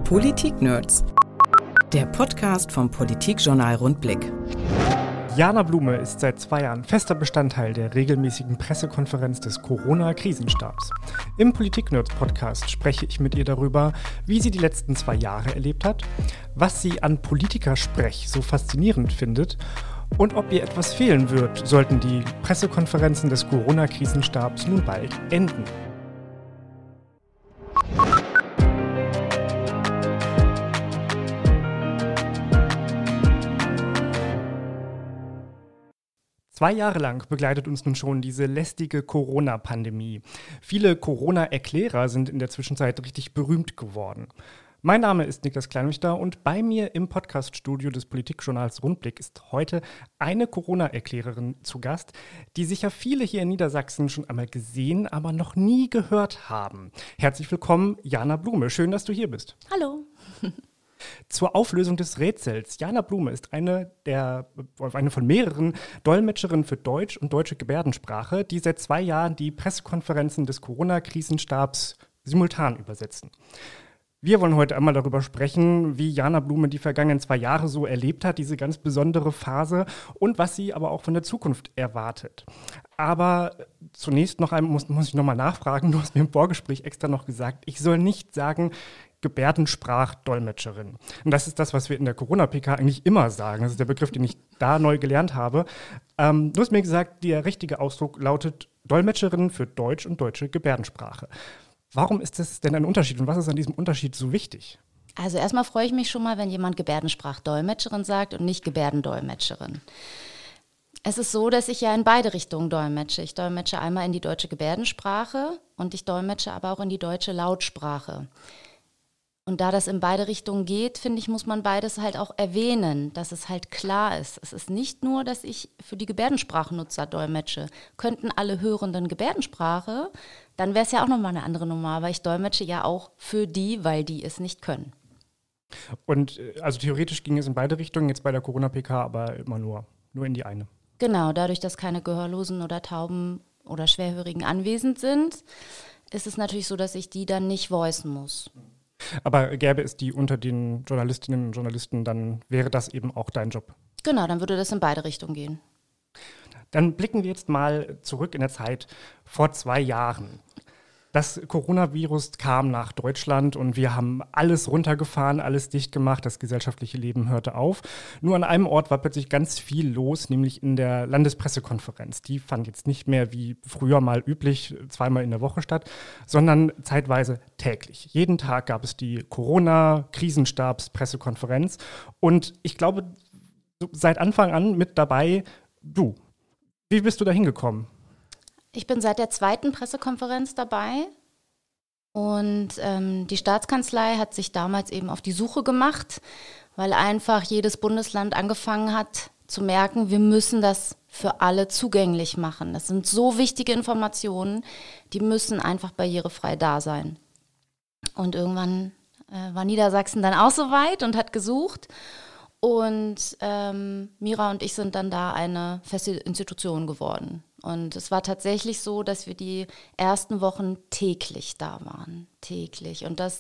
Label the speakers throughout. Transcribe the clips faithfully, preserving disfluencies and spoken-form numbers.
Speaker 1: Politik-Nerds. Der Podcast vom Politikjournal Rundblick.
Speaker 2: Jana Blume ist seit zwei Jahren fester Bestandteil der regelmäßigen Pressekonferenz des Corona-Krisenstabs. Im Politik-Nerds-Podcast spreche ich mit ihr darüber, wie sie die letzten zwei Jahre erlebt hat, was sie an Politikersprech so faszinierend findet und ob ihr etwas fehlen wird, sollten die Pressekonferenzen des Corona-Krisenstabs nun bald enden. Zwei Jahre lang begleitet uns nun schon diese lästige Corona-Pandemie. Viele Corona-Erklärer sind in der Zwischenzeit richtig berühmt geworden. Mein Name ist Niklas Kleinwächter und bei mir im Podcaststudio des Politikjournals Rundblick ist heute eine Corona-Erklärerin zu Gast, die sicher viele hier in Niedersachsen schon einmal gesehen, aber noch nie gehört haben. Herzlich willkommen, Jana Blume. Schön, dass du hier bist.
Speaker 3: Hallo.
Speaker 2: Zur Auflösung des Rätsels. Jana Blume ist eine, der, eine von mehreren Dolmetscherinnen für Deutsch und deutsche Gebärdensprache, die seit zwei Jahren die Pressekonferenzen des Corona-Krisenstabs simultan übersetzen. Wir wollen heute einmal darüber sprechen, wie Jana Blume die vergangenen zwei Jahre so erlebt hat, diese ganz besondere Phase und was sie aber auch von der Zukunft erwartet. Aber zunächst noch einmal muss, muss ich nochmal nachfragen, du hast mir im Vorgespräch extra noch gesagt, ich soll nicht sagen Gebärdensprachdolmetscherin. Und das ist das, was wir in der Corona-P K eigentlich immer sagen. Das ist der Begriff, den ich da neu gelernt habe. Ähm, du hast mir gesagt, der richtige Ausdruck lautet Dolmetscherin für Deutsch und deutsche Gebärdensprache. Warum ist das denn ein Unterschied und was ist an diesem Unterschied so wichtig?
Speaker 3: Also erstmal freue ich mich schon mal, wenn jemand Gebärdensprachdolmetscherin sagt und nicht Gebärdendolmetscherin. Es ist so, dass ich ja in beide Richtungen dolmetsche. Ich dolmetsche einmal in die deutsche Gebärdensprache und ich dolmetsche aber auch in die deutsche Lautsprache. Und da das in beide Richtungen geht, finde ich, muss man beides halt auch erwähnen, dass es halt klar ist. Es ist nicht nur, dass ich für die Gebärdensprachnutzer dolmetsche. Könnten alle Hörenden Gebärdensprache, dann wäre es ja auch nochmal eine andere Nummer. Aber ich dolmetsche ja auch für die, weil die es nicht können.
Speaker 2: Und also theoretisch ging es in beide Richtungen, jetzt bei der Corona-P K, aber immer nur, nur in die eine.
Speaker 3: Genau, dadurch, dass keine Gehörlosen oder Tauben oder Schwerhörigen anwesend sind, ist es natürlich so, dass ich die dann nicht voicen muss.
Speaker 2: Aber gäbe es die unter den Journalistinnen und Journalisten, dann wäre das eben auch dein Job.
Speaker 3: Genau, dann würde das in beide Richtungen gehen.
Speaker 2: Dann blicken wir jetzt mal zurück in der Zeit vor zwei Jahren. Das Coronavirus kam nach Deutschland und wir haben alles runtergefahren, alles dicht gemacht, das gesellschaftliche Leben hörte auf. Nur an einem Ort war plötzlich ganz viel los, nämlich in der Landespressekonferenz. Die fand jetzt nicht mehr wie früher mal üblich zweimal in der Woche statt, sondern zeitweise täglich. Jeden Tag gab es die Corona-Krisenstabs-Pressekonferenz und ich glaube, seit Anfang an mit dabei du. Wie bist du da hingekommen?
Speaker 3: Ich bin seit der zweiten Pressekonferenz dabei und ähm, die Staatskanzlei hat sich damals eben auf die Suche gemacht, weil einfach jedes Bundesland angefangen hat zu merken, wir müssen das für alle zugänglich machen. Das sind so wichtige Informationen, die müssen einfach barrierefrei da sein. Und irgendwann äh, war Niedersachsen dann auch so weit und hat gesucht. Und ähm, Mira und ich sind dann da eine feste Institution geworden. Und es war tatsächlich so, dass wir die ersten Wochen täglich da waren. Täglich. Und das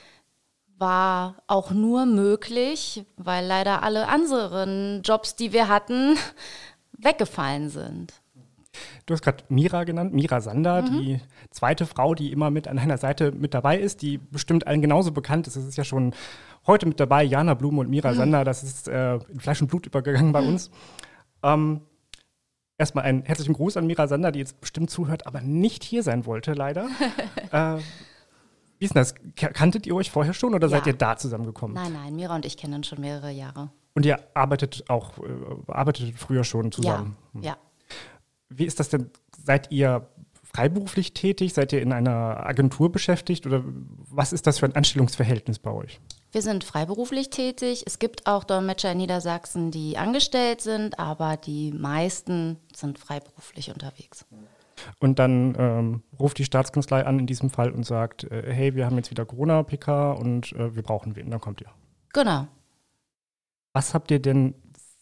Speaker 3: war auch nur möglich, weil leider alle anderen Jobs, die wir hatten, weggefallen sind.
Speaker 2: Du hast gerade Mira genannt, Mira Sander, mhm. die zweite Frau, die immer mit an deiner Seite mit dabei ist, die bestimmt allen genauso bekannt ist. Es ist ja schon heute mit dabei, Jana Blume und Mira mhm. Sander, das ist äh, in Fleisch und Blut übergegangen bei uns. Ähm, erstmal einen herzlichen Gruß an Mira Sander, die jetzt bestimmt zuhört, aber nicht hier sein wollte, leider. äh, wie ist denn das? Kanntet ihr euch vorher schon oder ja. seid ihr da zusammengekommen?
Speaker 3: Nein, nein, Mira und ich kennen uns schon mehrere Jahre.
Speaker 2: Und ihr arbeitet auch, äh, arbeitet früher schon zusammen?
Speaker 3: Ja, ja.
Speaker 2: Wie ist das denn? Seid ihr freiberuflich tätig? Seid ihr in einer Agentur beschäftigt? Oder was ist das für ein Anstellungsverhältnis bei euch?
Speaker 3: Wir sind freiberuflich tätig. Es gibt auch Dolmetscher in Niedersachsen, die angestellt sind, aber die meisten sind freiberuflich unterwegs.
Speaker 2: Und dann ähm, ruft die Staatskanzlei an in diesem Fall und sagt, äh, hey, wir haben jetzt wieder Corona-P K und äh, wir brauchen wen. Dann kommt ihr.
Speaker 3: Genau.
Speaker 2: Was habt ihr denn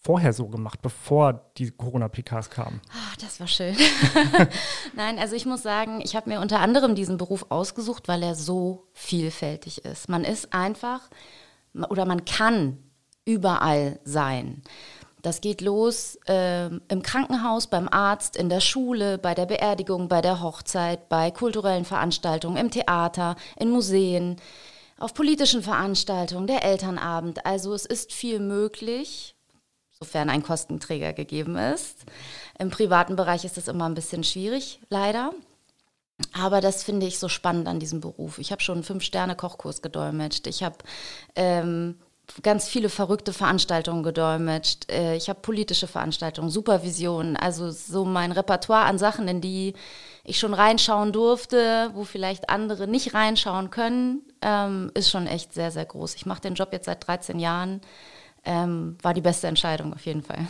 Speaker 2: vorher so gemacht, bevor die Corona-P Ks kamen?
Speaker 3: Ach, das war schön. Nein, also ich muss sagen, ich habe mir unter anderem diesen Beruf ausgesucht, weil er so vielfältig ist. Man ist einfach oder man kann überall sein. Das geht los äh, im Krankenhaus, beim Arzt, in der Schule, bei der Beerdigung, bei der Hochzeit, bei kulturellen Veranstaltungen, im Theater, in Museen, auf politischen Veranstaltungen, der Elternabend. Also es ist viel möglich, sofern ein Kostenträger gegeben ist. Im privaten Bereich ist das immer ein bisschen schwierig, leider. Aber das finde ich so spannend an diesem Beruf. Ich habe schon einen Fünf-Sterne-Kochkurs gedolmetscht. Ich habe ähm, ganz viele verrückte Veranstaltungen gedolmetscht. Äh, ich habe politische Veranstaltungen, Supervisionen, also so mein Repertoire an Sachen, in die ich schon reinschauen durfte, wo vielleicht andere nicht reinschauen können, ähm, ist schon echt sehr, sehr groß. Ich mache den Job jetzt seit dreizehn Jahren. Ähm, war die beste Entscheidung auf jeden Fall.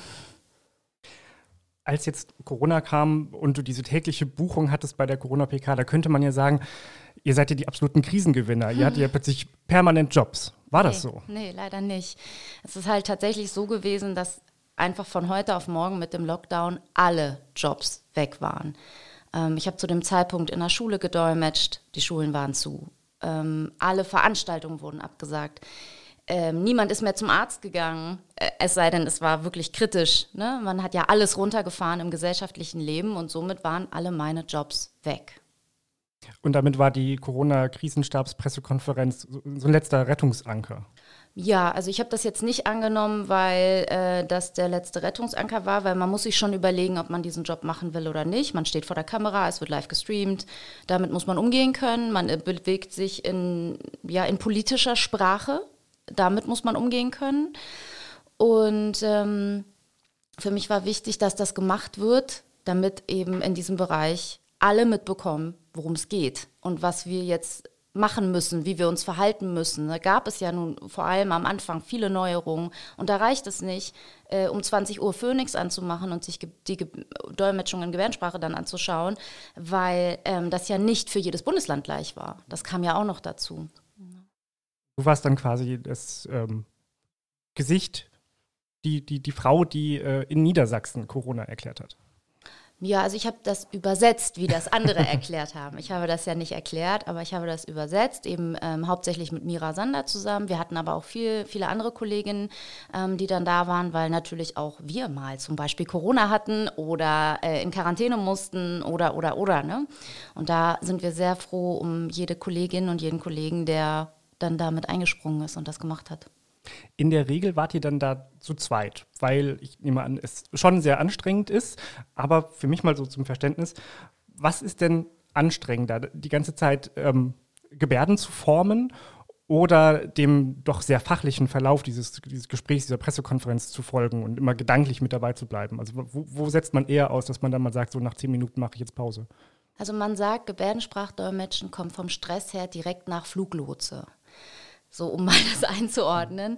Speaker 2: Als jetzt Corona kam und du diese tägliche Buchung hattest bei der Corona-P K, da könnte man ja sagen, ihr seid ja die absoluten Krisengewinner. Ihr hattet ja plötzlich permanent Jobs. War
Speaker 3: nee,
Speaker 2: das so?
Speaker 3: Nee, leider nicht. Es ist halt tatsächlich so gewesen, dass einfach von heute auf morgen mit dem Lockdown alle Jobs weg waren. Ähm, ich habe zu dem Zeitpunkt in der Schule gedolmetscht, die Schulen waren zu. Ähm, alle Veranstaltungen wurden abgesagt. Ähm, niemand ist mehr zum Arzt gegangen, äh, es sei denn, es war wirklich kritisch. Ne? Man hat ja alles runtergefahren im gesellschaftlichen Leben und somit waren alle meine Jobs weg.
Speaker 2: Und damit war die Corona-Krisenstabspressekonferenz so, so ein letzter Rettungsanker?
Speaker 3: Ja, also ich habe das jetzt nicht angenommen, weil äh, das der letzte Rettungsanker war, weil man muss sich schon überlegen, ob man diesen Job machen will oder nicht. Man steht vor der Kamera, es wird live gestreamt, damit muss man umgehen können. Man äh, bewegt sich in, ja, in politischer Sprache. Damit muss man umgehen können. Und ähm, für mich war wichtig, dass das gemacht wird, damit eben in diesem Bereich alle mitbekommen, worum es geht und was wir jetzt machen müssen, wie wir uns verhalten müssen. Da gab es ja nun vor allem am Anfang viele Neuerungen. Und da reicht es nicht, äh, um zwanzig Uhr Phoenix anzumachen und sich ge- die Ge- Dolmetschung in Gebärdensprache dann anzuschauen, weil ähm, das ja nicht für jedes Bundesland gleich war. Das kam ja auch noch dazu.
Speaker 2: Du warst dann quasi das ähm, Gesicht, die, die, die Frau, die äh, in Niedersachsen Corona erklärt hat.
Speaker 3: Ja, also ich habe das übersetzt, wie das andere erklärt haben. Ich habe das ja nicht erklärt, aber ich habe das übersetzt, eben ähm, hauptsächlich mit Mira Sander zusammen. Wir hatten aber auch viel, viele andere Kolleginnen, ähm, die dann da waren, weil natürlich auch wir mal zum Beispiel Corona hatten oder äh, in Quarantäne mussten oder, oder, oder. Ne? Und da sind wir sehr froh um jede Kollegin und jeden Kollegen, der dann damit eingesprungen ist und das gemacht hat.
Speaker 2: In der Regel wart ihr dann da zu zweit, weil ich nehme an, es schon sehr anstrengend ist, aber für mich mal so zum Verständnis, was ist denn anstrengender, die ganze Zeit ähm, Gebärden zu formen oder dem doch sehr fachlichen Verlauf dieses, dieses Gesprächs, dieser Pressekonferenz zu folgen und immer gedanklich mit dabei zu bleiben? Also wo, wo setzt man eher aus, dass man dann mal sagt, so nach zehn Minuten mache ich jetzt Pause?
Speaker 3: Also man sagt, Gebärdensprachdolmetschen kommt vom Stress her direkt nach Fluglotse. So, um mal das einzuordnen.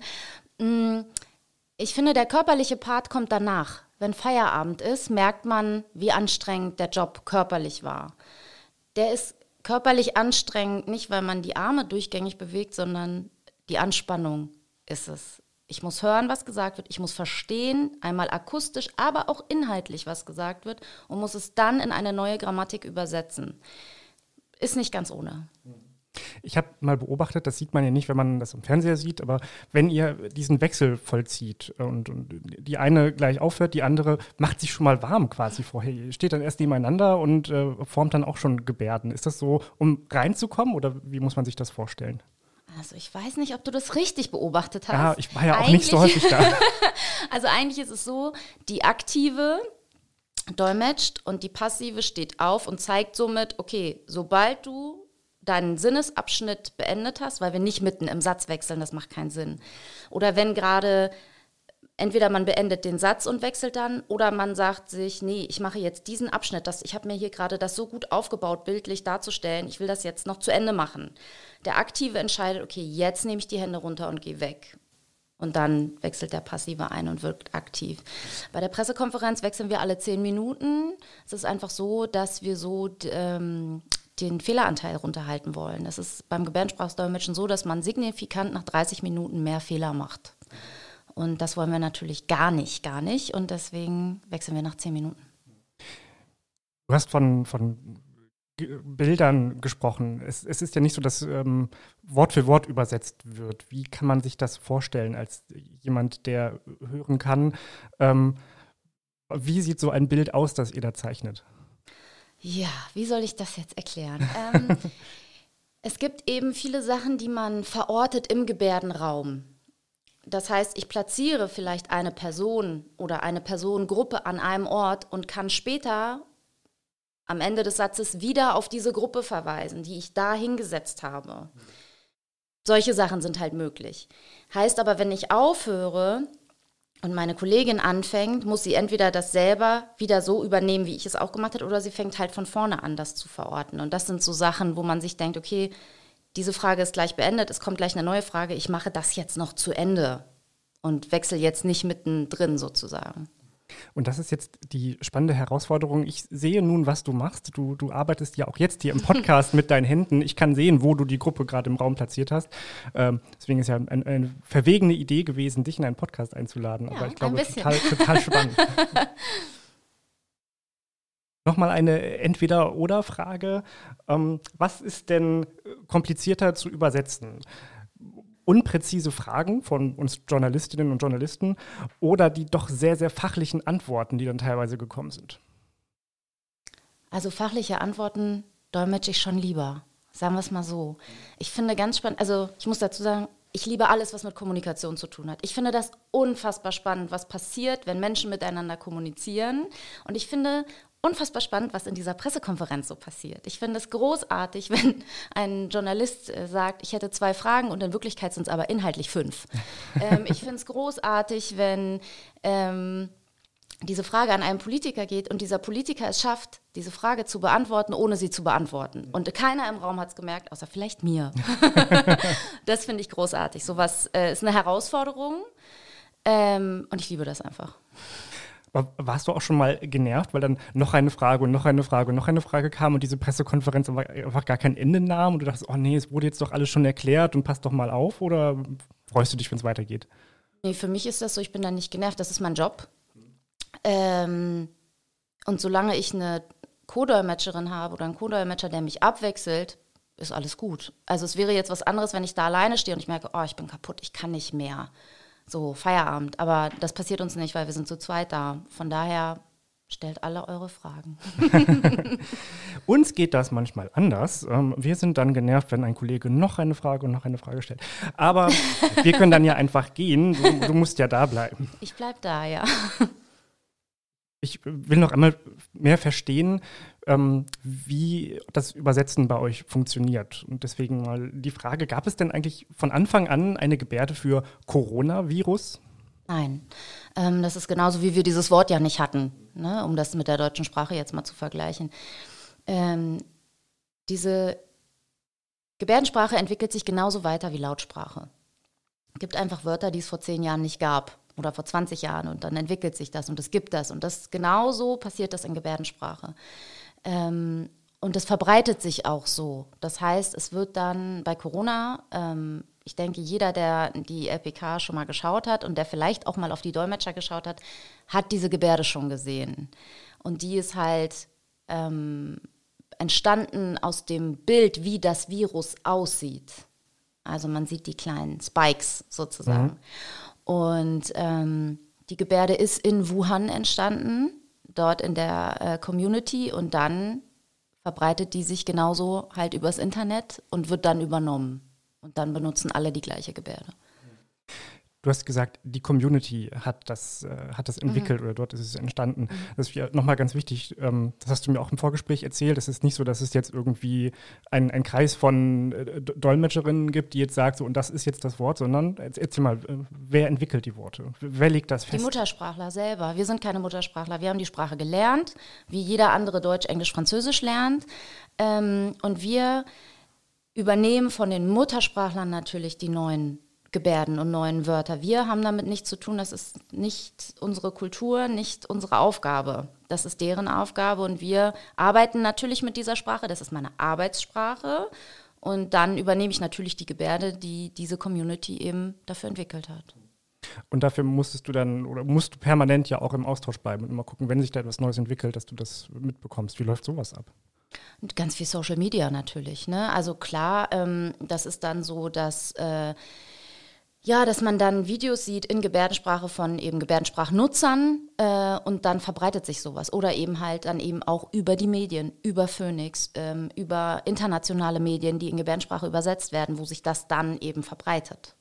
Speaker 3: Ich finde, der körperliche Part kommt danach. Wenn Feierabend ist, merkt man, wie anstrengend der Job körperlich war. Der ist körperlich anstrengend, nicht weil man die Arme durchgängig bewegt, sondern die Anspannung ist es. Ich muss hören, was gesagt wird. Ich muss verstehen, einmal akustisch, aber auch inhaltlich, was gesagt wird und muss es dann in eine neue Grammatik übersetzen. Ist nicht ganz ohne.
Speaker 2: Ich habe mal beobachtet, das sieht man ja nicht, wenn man das im Fernseher sieht, aber wenn ihr diesen Wechsel vollzieht und, und die eine gleich aufhört, die andere macht sich schon mal warm quasi vorher. Ihr steht dann erst nebeneinander und äh, formt dann auch schon Gebärden. Ist das so, um reinzukommen oder wie muss man sich das vorstellen?
Speaker 3: Also ich weiß nicht, ob du das richtig beobachtet hast.
Speaker 2: Ja, ich war ja auch eigentlich nicht so häufig da.
Speaker 3: Also eigentlich ist es so, die aktive dolmetscht und die passive steht auf und zeigt somit, okay, sobald du deinen Sinnesabschnitt beendet hast, weil wir nicht mitten im Satz wechseln, das macht keinen Sinn. Oder wenn gerade, entweder man beendet den Satz und wechselt dann, oder man sagt sich, nee, ich mache jetzt diesen Abschnitt, das, ich habe mir hier gerade das so gut aufgebaut, bildlich darzustellen, ich will das jetzt noch zu Ende machen. Der Aktive entscheidet, okay, jetzt nehme ich die Hände runter und gehe weg. Und dann wechselt der Passive ein und wirkt aktiv. Bei der Pressekonferenz wechseln wir alle zehn Minuten. Es ist einfach so, dass wir so ähm, den Fehleranteil runterhalten wollen. Das ist beim Gebärdensprachdolmetschen so, dass man signifikant nach dreißig Minuten mehr Fehler macht. Und das wollen wir natürlich gar nicht, gar nicht. Und deswegen wechseln wir nach zehn Minuten.
Speaker 2: Du hast von, von G- Bildern gesprochen. Es, es ist ja nicht so, dass ähm, Wort für Wort übersetzt wird. Wie kann man sich das vorstellen als jemand, der hören kann? Ähm, wie sieht so ein Bild aus, das ihr da zeichnet?
Speaker 3: Ja, wie soll ich das jetzt erklären? ähm, es gibt eben viele Sachen, die man verortet im Gebärdenraum. Das heißt, ich platziere vielleicht eine Person oder eine Personengruppe an einem Ort und kann später am Ende des Satzes wieder auf diese Gruppe verweisen, die ich da hingesetzt habe. Solche Sachen sind halt möglich. Heißt aber, wenn ich aufhöre und meine Kollegin anfängt, muss sie entweder das selber wieder so übernehmen, wie ich es auch gemacht habe, oder sie fängt halt von vorne an, das zu verorten. Und das sind so Sachen, wo man sich denkt, okay, diese Frage ist gleich beendet, es kommt gleich eine neue Frage, ich mache das jetzt noch zu Ende und wechsle jetzt nicht mittendrin sozusagen.
Speaker 2: Und das ist jetzt die spannende Herausforderung. Ich sehe nun, was du machst. Du, du arbeitest ja auch jetzt hier im Podcast mit deinen Händen. Ich kann sehen, wo du die Gruppe gerade im Raum platziert hast. Ähm, deswegen ist ja ein, eine verwegene Idee gewesen, dich in einen Podcast einzuladen.
Speaker 3: Ja,
Speaker 2: aber ich glaube,
Speaker 3: ein bisschen.
Speaker 2: total, total spannend. Nochmal eine Entweder-oder-Frage. Ähm, was ist denn komplizierter zu übersetzen? Unpräzise Fragen von uns Journalistinnen und Journalisten oder die doch sehr, sehr fachlichen Antworten, die dann teilweise gekommen sind?
Speaker 3: Also fachliche Antworten dolmetsche ich schon lieber, sagen wir es mal so. Ich finde ganz spannend, also ich muss dazu sagen, ich liebe alles, was mit Kommunikation zu tun hat. Ich finde das unfassbar spannend, was passiert, wenn Menschen miteinander kommunizieren. Und ich finde unfassbar spannend, was in dieser Pressekonferenz so passiert. Ich finde es großartig, wenn ein Journalist äh, sagt, ich hätte zwei Fragen und in Wirklichkeit sind es aber inhaltlich fünf. ähm, ich finde es großartig, wenn ähm, diese Frage an einen Politiker geht und dieser Politiker es schafft, diese Frage zu beantworten, ohne sie zu beantworten. Und keiner im Raum hat es gemerkt, außer vielleicht mir. Das finde ich großartig. Sowas äh, ist eine Herausforderung ähm, und ich liebe das einfach.
Speaker 2: Warst du auch schon mal genervt, weil dann noch eine Frage und noch eine Frage und noch eine Frage kam und diese Pressekonferenz einfach gar kein Ende nahm und du dachtest, oh nee, es wurde jetzt doch alles schon erklärt und passt doch mal auf, oder freust du dich, wenn es weitergeht?
Speaker 3: Nee, für mich ist das so, ich bin da nicht genervt, das ist mein Job. Ähm, und solange ich eine Co-Dolmetscherin habe oder einen Co-Dolmetscher, der mich abwechselt, ist alles gut. Also es wäre jetzt was anderes, wenn ich da alleine stehe und ich merke, oh, ich bin kaputt, ich kann nicht mehr. So, Feierabend. Aber das passiert uns nicht, weil wir sind zu zweit da. Von daher stellt alle eure Fragen.
Speaker 2: Uns geht das manchmal anders. Wir sind dann genervt, wenn ein Kollege noch eine Frage und noch eine Frage stellt. Aber wir können dann ja einfach gehen. Du, du musst ja da bleiben.
Speaker 3: Ich bleib da, ja.
Speaker 2: Ich will noch einmal mehr verstehen, ähm, wie das Übersetzen bei euch funktioniert. Und deswegen mal die Frage, gab es denn eigentlich von Anfang an eine Gebärde für Coronavirus?
Speaker 3: Nein, ähm, das ist genauso, wie wir dieses Wort ja nicht hatten, ne, um das mit der deutschen Sprache jetzt mal zu vergleichen. Ähm, diese Gebärdensprache entwickelt sich genauso weiter wie Lautsprache. Es gibt einfach Wörter, die es vor zehn Jahren nicht gab. Oder vor zwanzig Jahren und dann entwickelt sich das und es gibt das. Und das genauso passiert das in Gebärdensprache. Ähm, und das verbreitet sich auch so. Das heißt, es wird dann bei Corona, ähm, ich denke, jeder, der die L P K schon mal geschaut hat und der vielleicht auch mal auf die Dolmetscher geschaut hat, hat diese Gebärde schon gesehen. Und die ist halt ähm, entstanden aus dem Bild, wie das Virus aussieht. Also man sieht die kleinen Spikes sozusagen. Mhm. Und ähm, die Gebärde ist in Wuhan entstanden, dort in der äh, Community, und dann verbreitet die sich genauso halt übers Internet und wird dann übernommen. Und dann benutzen alle die gleiche Gebärde.
Speaker 2: Du hast gesagt, die Community hat das, äh, hat das entwickelt, mhm. oder dort ist es entstanden. Mhm. Das ist nochmal ganz wichtig, ähm, das hast du mir auch im Vorgespräch erzählt, es ist nicht so, dass es jetzt irgendwie ein, ein Kreis von äh, Dolmetscherinnen gibt, die jetzt sagt, so, und das ist jetzt das Wort, sondern erzähl mal, äh, wer entwickelt die Worte? Wer legt das fest?
Speaker 3: Die Muttersprachler selber. Wir sind keine Muttersprachler. Wir haben die Sprache gelernt, wie jeder andere Deutsch, Englisch, Französisch lernt. Ähm, und wir übernehmen von den Muttersprachlern natürlich die neuen Gebärden und neuen Wörter. Wir haben damit nichts zu tun, das ist nicht unsere Kultur, nicht unsere Aufgabe. Das ist deren Aufgabe und wir arbeiten natürlich mit dieser Sprache, das ist meine Arbeitssprache, und dann übernehme ich natürlich die Gebärde, die diese Community eben dafür entwickelt hat.
Speaker 2: Und dafür musstest du dann, oder musst du permanent ja auch im Austausch bleiben und immer gucken, wenn sich da etwas Neues entwickelt, dass du das mitbekommst. Wie läuft sowas ab?
Speaker 3: Und ganz viel Social Media natürlich, ne? Also klar, ähm, das ist dann so, dass äh, ja, dass man dann Videos sieht in Gebärdensprache von eben Gebärdensprachnutzern äh, und dann verbreitet sich sowas. Oder eben halt dann eben auch über die Medien, über Phoenix, ähm, über internationale Medien, die in Gebärdensprache übersetzt werden, wo sich das dann eben verbreitet.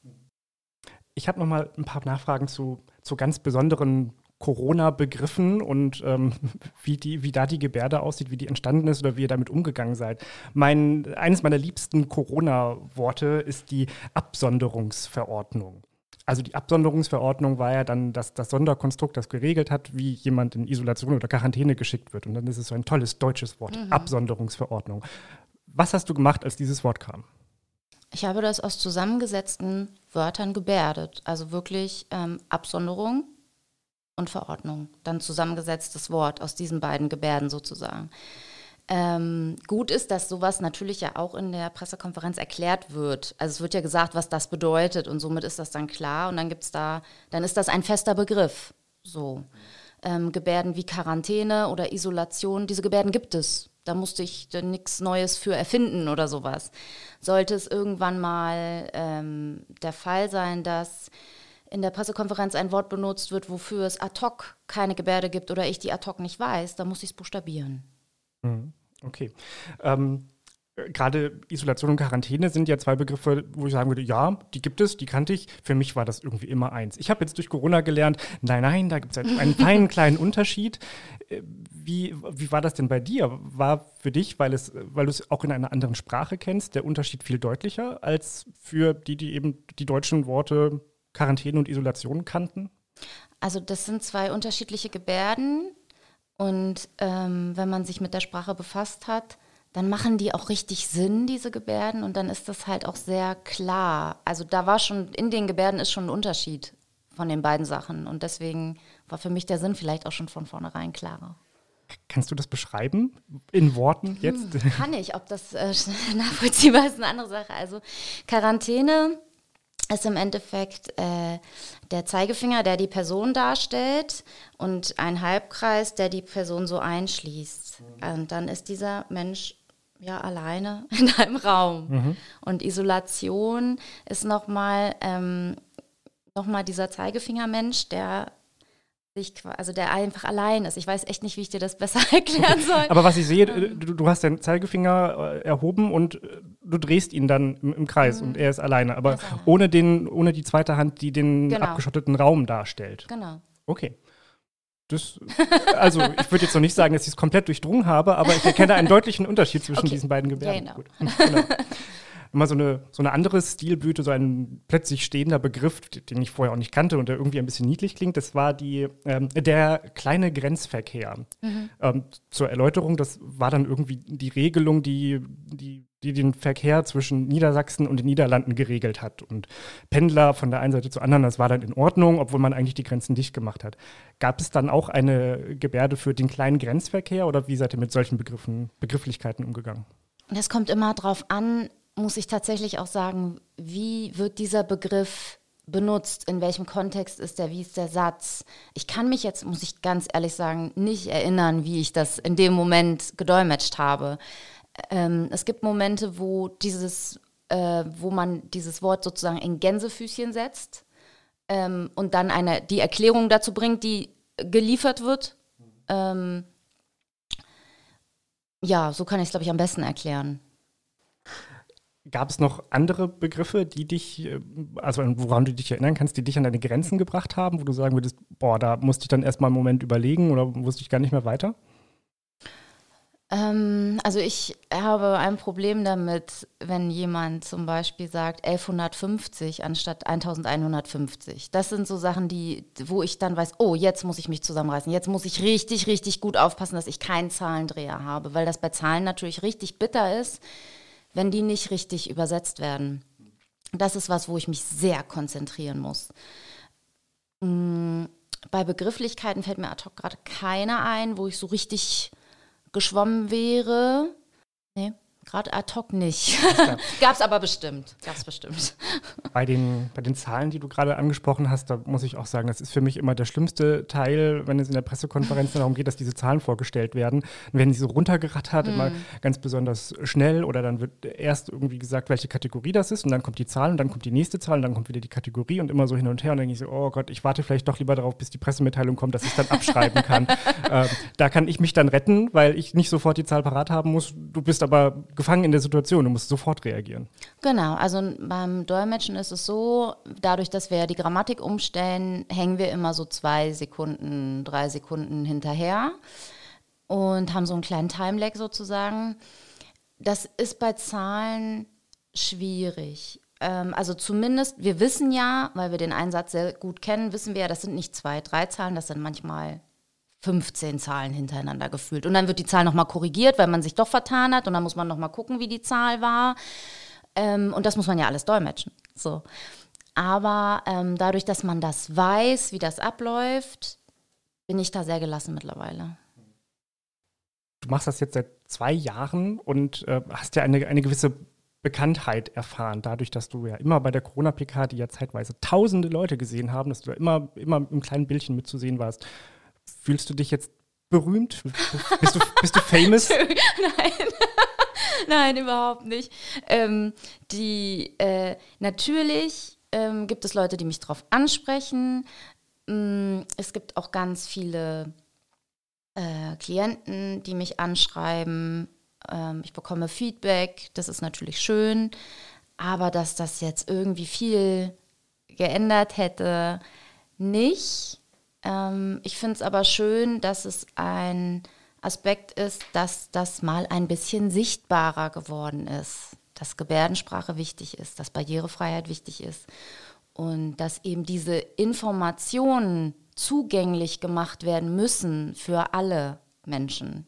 Speaker 2: Ich habe noch mal ein paar Nachfragen zu, zu ganz besonderen Corona-Begriffen und ähm, wie, die, wie da die Gebärde aussieht, wie die entstanden ist oder wie ihr damit umgegangen seid. Mein, eines meiner liebsten Corona-Worte ist die Absonderungsverordnung. Also die Absonderungsverordnung war ja dann das, das Sonderkonstrukt, das geregelt hat, wie jemand in Isolation oder Quarantäne geschickt wird. Und dann ist es so ein tolles deutsches Wort, mhm. Absonderungsverordnung. Was hast du gemacht, als dieses Wort kam?
Speaker 3: Ich habe das aus zusammengesetzten Wörtern gebärdet. Also wirklich ähm, Absonderung und Verordnung, dann zusammengesetztes Wort aus diesen beiden Gebärden sozusagen. Ähm, gut ist, dass sowas natürlich ja auch in der Pressekonferenz erklärt wird. Also es wird ja gesagt, was das bedeutet und somit ist das dann klar und dann gibt's da, dann ist das ein fester Begriff. So ähm, Gebärden wie Quarantäne oder Isolation, diese Gebärden gibt es. Da musste ich nichts Neues für erfinden oder sowas. Sollte es irgendwann mal ähm, der Fall sein, dass in der Pressekonferenz ein Wort benutzt wird, wofür es ad hoc keine Gebärde gibt oder ich die ad hoc nicht weiß, dann muss ich es buchstabieren.
Speaker 2: Okay. Ähm, gerade Isolation und Quarantäne sind ja zwei Begriffe, wo ich sagen würde, ja, die gibt es, die kannte ich. Für mich war das irgendwie immer eins. Ich habe jetzt durch Corona gelernt, nein, nein, da gibt es einen feinen kleinen Unterschied. Wie, wie war das denn bei dir? War für dich, weil es, weil du es auch in einer anderen Sprache kennst, der Unterschied viel deutlicher als für die, die eben die deutschen Worte Quarantäne und Isolation kannten?
Speaker 3: Also das sind zwei unterschiedliche Gebärden und ähm, wenn man sich mit der Sprache befasst hat, dann machen die auch richtig Sinn, diese Gebärden, und dann ist das halt auch sehr klar. Also da war schon, in den Gebärden ist schon ein Unterschied von den beiden Sachen und deswegen war für mich der Sinn vielleicht auch schon von vornherein klarer.
Speaker 2: Kannst du das beschreiben in Worten jetzt?
Speaker 3: Hm, kann ich, ob das äh, nachvollziehbar ist, eine andere Sache. Also Quarantäne ist im Endeffekt äh, der Zeigefinger, der die Person darstellt und ein Halbkreis, der die Person so einschließt. Und dann ist dieser Mensch ja alleine in einem Raum. Mhm. Und Isolation ist nochmal ähm, noch mal dieser Zeigefingermensch, der sich, also der einfach allein ist. Ich weiß echt nicht, wie ich dir das besser erklären soll.
Speaker 2: Okay. Aber was ich sehe, du, du hast den Zeigefinger erhoben und du drehst ihn dann im, im Kreis mhm. und er ist alleine. Aber ist alleine. Ohne, den, ohne die zweite Hand, die den genau. abgeschotteten Raum darstellt.
Speaker 3: Genau.
Speaker 2: Okay. Das, also ich würde jetzt noch nicht sagen, dass ich es komplett durchdrungen habe, aber ich erkenne einen deutlichen Unterschied zwischen okay. diesen beiden Gebärden.
Speaker 3: Ja, genau.
Speaker 2: Gut. Genau. Immer so eine, so eine andere Stilblüte, so ein plötzlich stehender Begriff, den ich vorher auch nicht kannte und der irgendwie ein bisschen niedlich klingt, das war die, ähm, der kleine Grenzverkehr. Mhm. Ähm, zur Erläuterung, das war dann irgendwie die Regelung, die, die, die den Verkehr zwischen Niedersachsen und den Niederlanden geregelt hat. Und Pendler von der einen Seite zur anderen, das war dann in Ordnung, obwohl man eigentlich die Grenzen dicht gemacht hat. Gab es dann auch eine Gebärde für den kleinen Grenzverkehr oder wie seid ihr mit solchen Begriffen, Begrifflichkeiten umgegangen?
Speaker 3: Das kommt immer drauf an, muss ich tatsächlich auch sagen, wie wird dieser Begriff benutzt, in welchem Kontext ist der, wie ist der Satz. Ich kann mich jetzt, muss ich ganz ehrlich sagen, nicht erinnern, wie ich das in dem Moment gedolmetscht habe. Ähm, es gibt Momente, wo dieses, äh, wo man dieses Wort sozusagen in Gänsefüßchen setzt ähm, und dann eine, die Erklärung dazu bringt, die geliefert wird. Ähm, ja, so kann ich es, glaube ich, am besten erklären.
Speaker 2: Gab es noch andere Begriffe, die dich, also woran du dich erinnern kannst, die dich an deine Grenzen gebracht haben, wo du sagen würdest, boah, da musste ich dann erstmal einen Moment überlegen oder wusste ich gar nicht mehr weiter?
Speaker 3: Ähm, also ich habe ein Problem damit, wenn jemand zum Beispiel sagt elfhundertfünfzig anstatt eintausendeinhundertfünfzig. Das sind so Sachen, die, wo ich dann weiß, oh, jetzt muss ich mich zusammenreißen. Jetzt muss ich richtig, richtig gut aufpassen, dass ich keinen Zahlendreher habe, weil das bei Zahlen natürlich richtig bitter ist, wenn die nicht richtig übersetzt werden. Das ist was, wo ich mich sehr konzentrieren muss. Bei Begrifflichkeiten fällt mir ad hoc gerade keine ein, wo ich so richtig geschwommen wäre. Nee, Gerade ad hoc nicht. Gab's aber bestimmt. Gab's bestimmt.
Speaker 2: Bei den, bei den Zahlen, die du gerade angesprochen hast, da muss ich auch sagen, das ist für mich immer der schlimmste Teil, wenn es in der Pressekonferenz darum geht, dass diese Zahlen vorgestellt werden. Dann werden die so runtergerattert, mm. immer ganz besonders schnell, oder dann wird erst irgendwie gesagt, welche Kategorie das ist, und dann kommt die Zahl und dann kommt die nächste Zahl und dann kommt wieder die Kategorie und immer so hin und her, und dann denke ich so, oh Gott, ich warte vielleicht doch lieber darauf, bis die Pressemitteilung kommt, dass ich es dann abschreiben kann. ähm, da kann ich mich dann retten, weil ich nicht sofort die Zahl parat haben muss. Du bist aber gefangen in der Situation, du musst sofort reagieren.
Speaker 3: Genau, also beim Dolmetschen ist es so, dadurch, dass wir die Grammatik umstellen, hängen wir immer so zwei Sekunden, drei Sekunden hinterher und haben so einen kleinen Time-Lag sozusagen. Das ist bei Zahlen schwierig. Ähm, also zumindest, wir wissen ja, weil wir den Einsatz sehr gut kennen, wissen wir ja, das sind nicht zwei, drei Zahlen, das sind manchmal fünfzehn Zahlen hintereinander gefühlt. Und dann wird die Zahl nochmal korrigiert, weil man sich doch vertan hat, und dann muss man nochmal gucken, wie die Zahl war. Ähm, und das muss man ja alles dolmetschen. So. Aber ähm, dadurch, dass man das weiß, wie das abläuft, bin ich da sehr gelassen mittlerweile.
Speaker 2: Du machst das jetzt seit zwei Jahren und äh, hast ja eine, eine gewisse Bekanntheit erfahren, dadurch, dass du ja immer bei der Corona-P K, die ja zeitweise tausende Leute gesehen haben, dass du da immer, immer im kleinen Bildchen mitzusehen warst. Fühlst du dich jetzt berühmt? Bist du, bist du famous?
Speaker 3: Nein. Nein, überhaupt nicht. Ähm, die, äh, natürlich ähm, gibt es Leute, die mich darauf ansprechen. Ähm, es gibt auch ganz viele äh, Klienten, die mich anschreiben. Ähm, ich bekomme Feedback, das ist natürlich schön. Aber dass das jetzt irgendwie viel geändert hätte, nicht. Ähm, ich finde es aber schön, dass es ein Aspekt ist, dass das mal ein bisschen sichtbarer geworden ist, dass Gebärdensprache wichtig ist, dass Barrierefreiheit wichtig ist und dass eben diese Informationen zugänglich gemacht werden müssen für alle Menschen.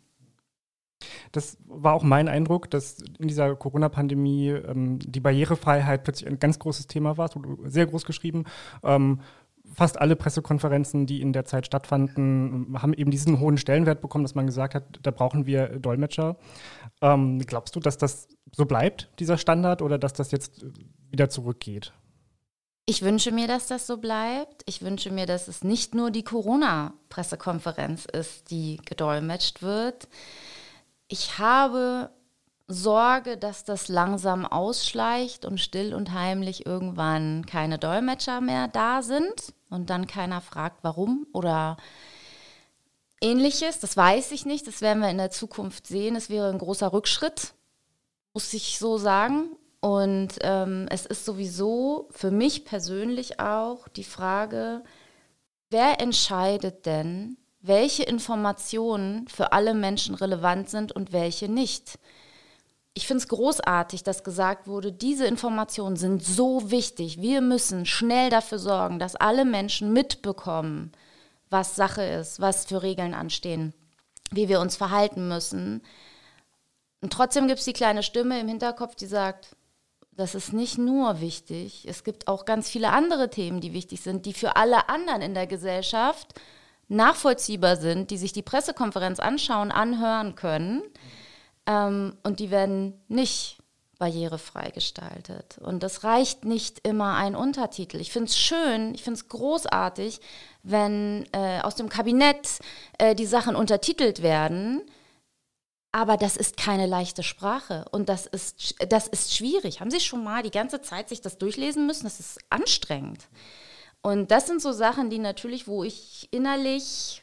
Speaker 2: Das war auch mein Eindruck, dass in dieser Corona-Pandemie ähm, die Barrierefreiheit plötzlich ein ganz großes Thema war, sehr groß geschrieben. Ähm, Fast alle Pressekonferenzen, die in der Zeit stattfanden, haben eben diesen hohen Stellenwert bekommen, dass man gesagt hat, da brauchen wir Dolmetscher. Ähm, glaubst du, dass das so bleibt, dieser Standard, oder dass das jetzt wieder zurückgeht?
Speaker 3: Ich wünsche mir, dass das so bleibt. Ich wünsche mir, dass es nicht nur die Corona-Pressekonferenz ist, die gedolmetscht wird. Ich habe Sorge, dass das langsam ausschleicht und still und heimlich irgendwann keine Dolmetscher mehr da sind und dann keiner fragt, warum oder Ähnliches. Das weiß ich nicht, das werden wir in der Zukunft sehen. Es wäre ein großer Rückschritt, muss ich so sagen. Und ähm, es ist sowieso für mich persönlich auch die Frage, wer entscheidet denn, welche Informationen für alle Menschen relevant sind und welche nicht? Ich finde es großartig, dass gesagt wurde, diese Informationen sind so wichtig. Wir müssen schnell dafür sorgen, dass alle Menschen mitbekommen, was Sache ist, was für Regeln anstehen, wie wir uns verhalten müssen. Und trotzdem gibt es die kleine Stimme im Hinterkopf, die sagt, das ist nicht nur wichtig. Es gibt auch ganz viele andere Themen, die wichtig sind, die für alle anderen in der Gesellschaft nachvollziehbar sind, die sich die Pressekonferenz anschauen, anhören können. Ähm, und die werden nicht barrierefrei gestaltet. Und das reicht nicht immer ein Untertitel. Ich finde es schön, ich finde es großartig, wenn äh, aus dem Kabinett äh, die Sachen untertitelt werden, aber das ist keine leichte Sprache und das ist, das ist schwierig. Haben Sie schon mal die ganze Zeit sich das durchlesen müssen? Das ist anstrengend. Und das sind so Sachen, die natürlich, wo ich innerlich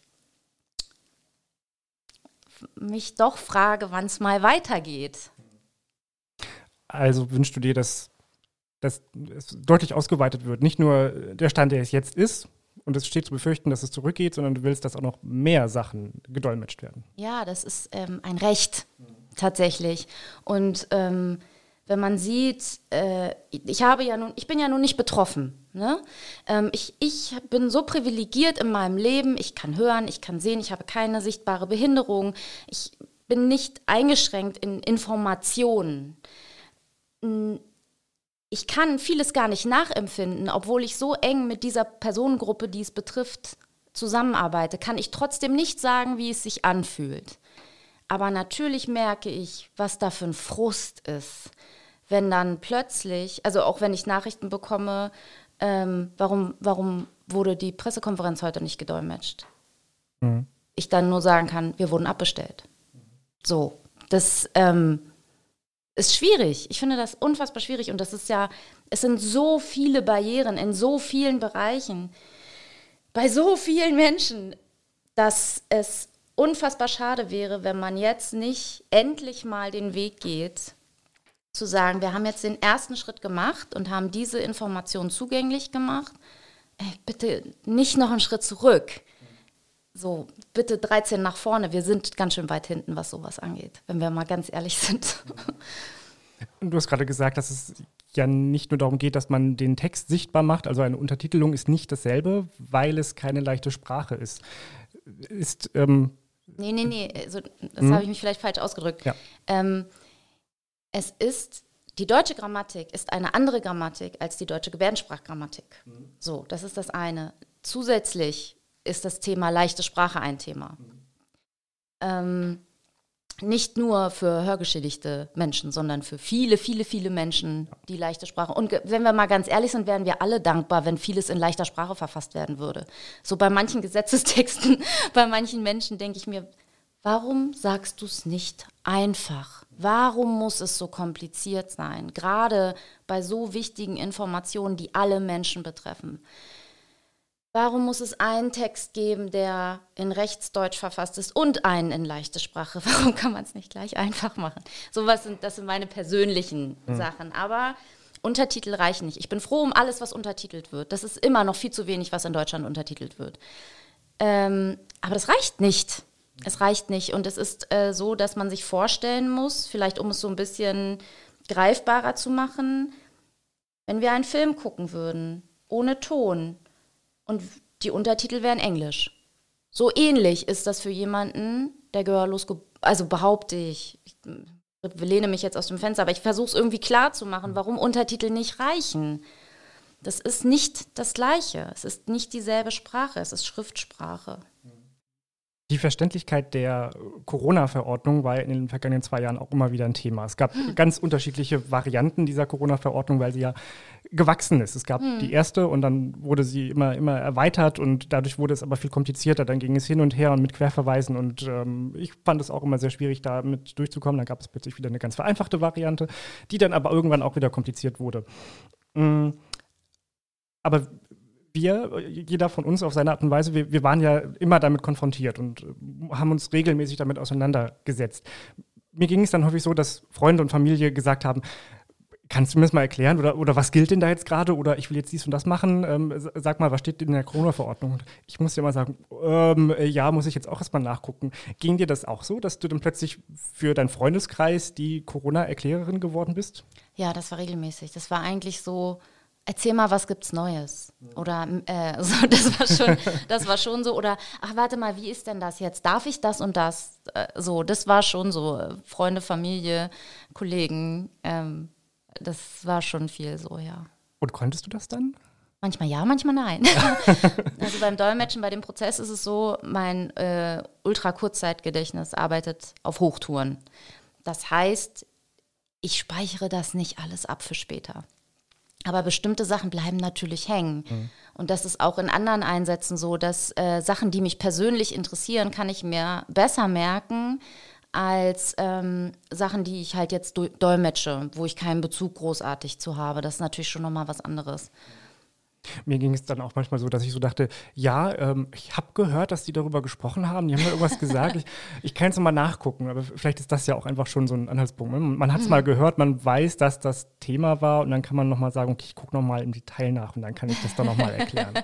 Speaker 3: mich doch frage, wann es mal weitergeht.
Speaker 2: Also wünschst du dir, dass, dass es deutlich ausgeweitet wird? Nicht nur der Stand, der es jetzt ist, und es steht zu befürchten, dass es zurückgeht, sondern du willst, dass auch noch mehr Sachen gedolmetscht werden.
Speaker 3: Ja, das ist ähm, ein Recht, tatsächlich. Und ähm, wenn man sieht, äh, ich habe ja nun, ich bin ja nun nicht betroffen. Ne? Ähm, ich, ich bin so privilegiert in meinem Leben, ich kann hören, ich kann sehen, ich habe keine sichtbare Behinderung, ich bin nicht eingeschränkt in Informationen. Ich kann vieles gar nicht nachempfinden, obwohl ich so eng mit dieser Personengruppe, die es betrifft, zusammenarbeite, kann ich trotzdem nicht sagen, wie es sich anfühlt. Aber natürlich merke ich, was da für ein Frust ist, wenn dann plötzlich, also auch wenn ich Nachrichten bekomme, ähm, warum, warum wurde die Pressekonferenz heute nicht gedolmetscht? Mhm. Ich dann nur sagen kann, wir wurden abbestellt. So, das ähm, ist schwierig. Ich finde das unfassbar schwierig und das ist ja, es sind so viele Barrieren in so vielen Bereichen, bei so vielen Menschen, dass es unfassbar schade wäre, wenn man jetzt nicht endlich mal den Weg geht, zu sagen, wir haben jetzt den ersten Schritt gemacht und haben diese Information zugänglich gemacht. Ey, bitte nicht noch einen Schritt zurück. So, bitte dreizehn nach vorne. Wir sind ganz schön weit hinten, was sowas angeht, wenn wir mal ganz ehrlich sind.
Speaker 2: Du hast gerade gesagt, dass es ja nicht nur darum geht, dass man den Text sichtbar macht. Also eine Untertitelung ist nicht dasselbe, weil es keine leichte Sprache ist. Ist ähm
Speaker 3: Nee, nee, nee, also, das hm. habe ich mich vielleicht falsch ausgedrückt. Ja. Ähm, es ist, die deutsche Grammatik ist eine andere Grammatik als die deutsche Gebärdensprachgrammatik. Hm. So, das ist das eine. Zusätzlich ist das Thema leichte Sprache ein Thema. Hm. Ähm, nicht nur für hörgeschädigte Menschen, sondern für viele, viele, viele Menschen, die leichte Sprache. Und ge- wenn wir mal ganz ehrlich sind, wären wir alle dankbar, wenn vieles in leichter Sprache verfasst werden würde. So bei manchen Gesetzestexten, bei manchen Menschen denke ich mir, warum sagst du es nicht einfach? Warum muss es so kompliziert sein? Gerade bei so wichtigen Informationen, die alle Menschen betreffen. Warum muss es einen Text geben, der in Rechtsdeutsch verfasst ist und einen in leichte Sprache? Warum kann man es nicht gleich einfach machen? So was sind, das sind meine persönlichen mhm. Sachen. Aber Untertitel reichen nicht. Ich bin froh um alles, was untertitelt wird. Das ist immer noch viel zu wenig, was in Deutschland untertitelt wird. Ähm, aber das reicht nicht. Es reicht nicht. Und es ist äh, so, dass man sich vorstellen muss, vielleicht um es so ein bisschen greifbarer zu machen, wenn wir einen Film gucken würden, ohne Ton, und die Untertitel wären Englisch. So ähnlich ist das für jemanden, der gehörlos, ge- also behaupte ich, ich lehne mich jetzt aus dem Fenster, aber ich versuche es irgendwie klar zu machen, warum Untertitel nicht reichen. Das ist nicht das Gleiche. Es ist nicht dieselbe Sprache, es ist Schriftsprache.
Speaker 2: Die Verständlichkeit der Corona-Verordnung war in den vergangenen zwei Jahren auch immer wieder ein Thema. Es gab hm. ganz unterschiedliche Varianten dieser Corona-Verordnung, weil sie ja gewachsen ist. Es gab hm. die erste und dann wurde sie immer, immer erweitert und dadurch wurde es aber viel komplizierter. Dann ging es hin und her und mit Querverweisen und ähm, ich fand es auch immer sehr schwierig, damit durchzukommen. Dann gab es plötzlich wieder eine ganz vereinfachte Variante, die dann aber irgendwann auch wieder kompliziert wurde. Mhm. Aber wir, jeder von uns auf seine Art und Weise, wir, wir waren ja immer damit konfrontiert und haben uns regelmäßig damit auseinandergesetzt. Mir ging es dann häufig so, dass Freunde und Familie gesagt haben, kannst du mir das mal erklären oder, oder was gilt denn da jetzt gerade oder ich will jetzt dies und das machen, ähm, sag mal, was steht in der Corona-Verordnung? Ich muss dir mal sagen, ähm, ja, muss ich jetzt auch erstmal nachgucken. Ging dir das auch so, dass du dann plötzlich für deinen Freundeskreis die Corona-Erklärerin geworden bist?
Speaker 3: Ja, das war regelmäßig. Das war eigentlich so, erzähl mal, was gibt's Neues? Oder äh, so, das war schon, das war schon so. Oder ach, warte mal, wie ist denn das jetzt? Darf ich das und das? Äh, so, das war schon so. Freunde, Familie, Kollegen, ähm, das war schon viel so, ja.
Speaker 2: Und konntest du das dann?
Speaker 3: Manchmal ja, manchmal nein. Also beim Dolmetschen, bei dem Prozess ist es so, mein äh, Ultra-Kurzzeitgedächtnis arbeitet auf Hochtouren. Das heißt, ich speichere das nicht alles ab für später. Aber bestimmte Sachen bleiben natürlich hängen. Mhm. Und das ist auch in anderen Einsätzen so, dass äh, Sachen, die mich persönlich interessieren, kann ich mir besser merken als ähm, Sachen, die ich halt jetzt do- dolmetsche, wo ich keinen Bezug großartig zu habe. Das ist natürlich schon nochmal was anderes.
Speaker 2: Mir ging es dann auch manchmal so, dass ich so dachte, ja, ähm, ich habe gehört, dass die darüber gesprochen haben, die haben ja irgendwas gesagt, ich, ich kann jetzt nochmal nachgucken, aber vielleicht ist das ja auch einfach schon so ein Anhaltspunkt. Ne? Man hat es mhm. mal gehört, man weiß, dass das Thema war und dann kann man nochmal sagen, okay, ich gucke nochmal im Detail nach und dann kann ich das dann nochmal erklären.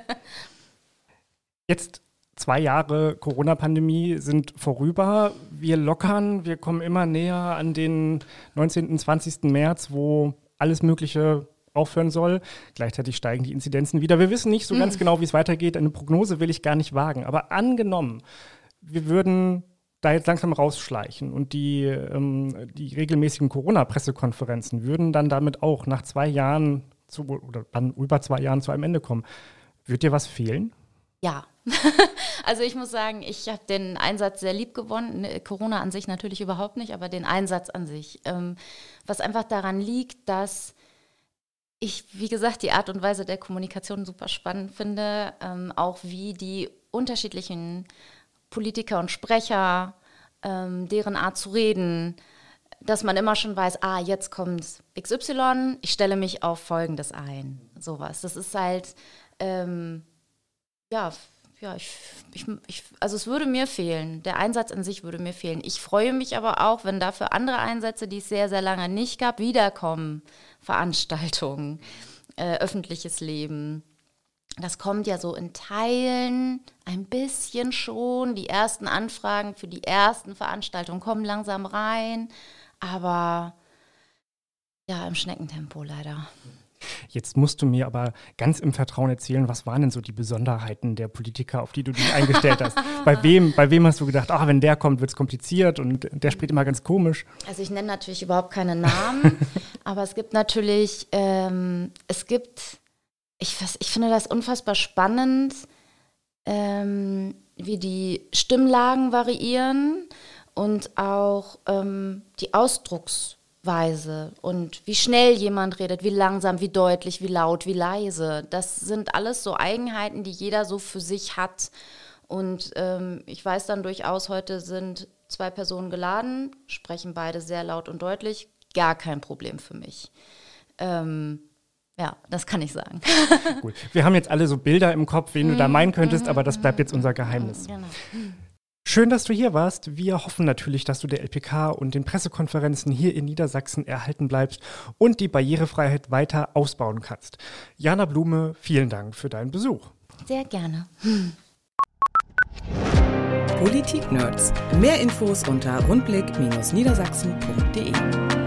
Speaker 2: Jetzt zwei Jahre Corona-Pandemie sind vorüber, wir lockern, wir kommen immer näher an den neunzehnten, zwanzigsten März, wo alles Mögliche aufhören soll. Gleichzeitig steigen die Inzidenzen wieder. Wir wissen nicht so ganz genau, wie es weitergeht. Eine Prognose will ich gar nicht wagen. Aber angenommen, wir würden da jetzt langsam rausschleichen und die, ähm, die regelmäßigen Corona-Pressekonferenzen würden dann damit auch nach zwei Jahren zu, oder dann über zwei Jahren zu einem Ende kommen. Wird dir was fehlen?
Speaker 3: Ja, also ich muss sagen, ich habe den Einsatz sehr lieb gewonnen. Corona an sich natürlich überhaupt nicht, aber den Einsatz an sich. Ähm, was einfach daran liegt, dass ich, wie gesagt, die Art und Weise der Kommunikation super spannend finde. Ähm, auch wie die unterschiedlichen Politiker und Sprecher, ähm, deren Art zu reden, dass man immer schon weiß, ah, jetzt kommt X Y, ich stelle mich auf Folgendes ein. Sowas. Das ist halt... Ähm, Ja, ja ich, ich, ich, also es würde mir fehlen. Der Einsatz an sich würde mir fehlen. Ich freue mich aber auch, wenn dafür andere Einsätze, die es sehr, sehr lange nicht gab, wiederkommen. Veranstaltungen, äh, öffentliches Leben. Das kommt ja so in Teilen ein bisschen schon. Die ersten Anfragen für die ersten Veranstaltungen kommen langsam rein. Aber ja, im Schneckentempo leider.
Speaker 2: Jetzt musst du mir aber ganz im Vertrauen erzählen, was waren denn so die Besonderheiten der Politiker, auf die du dich eingestellt hast? Bei wem, bei wem hast du gedacht, ach, wenn der kommt, wird es kompliziert und der spricht immer ganz komisch?
Speaker 3: Also ich nenne natürlich überhaupt keine Namen, aber es gibt natürlich, ähm, es gibt, ich, was, ich finde das unfassbar spannend, ähm, wie die Stimmlagen variieren und auch ähm, die Ausdrucksweise. Weise und wie schnell jemand redet, wie langsam, wie deutlich, wie laut, wie leise. Das sind alles so Eigenheiten, die jeder so für sich hat. Und ähm, ich weiß dann durchaus, heute sind zwei Personen geladen, sprechen beide sehr laut und deutlich. Gar kein Problem für mich. Ähm, ja, das kann ich sagen.
Speaker 2: Gut, wir haben jetzt alle so Bilder im Kopf, wen du da meinen könntest, aber das bleibt jetzt unser Geheimnis.
Speaker 3: Genau.
Speaker 2: Schön, dass du hier warst. Wir hoffen natürlich, dass du der L P K und den Pressekonferenzen hier in Niedersachsen erhalten bleibst und die Barrierefreiheit weiter ausbauen kannst. Jana Blume, vielen Dank für deinen Besuch.
Speaker 3: Sehr gerne.
Speaker 1: Politik-Nerds. Mehr Infos unter rundblick Bindestrich niedersachsen punkt de.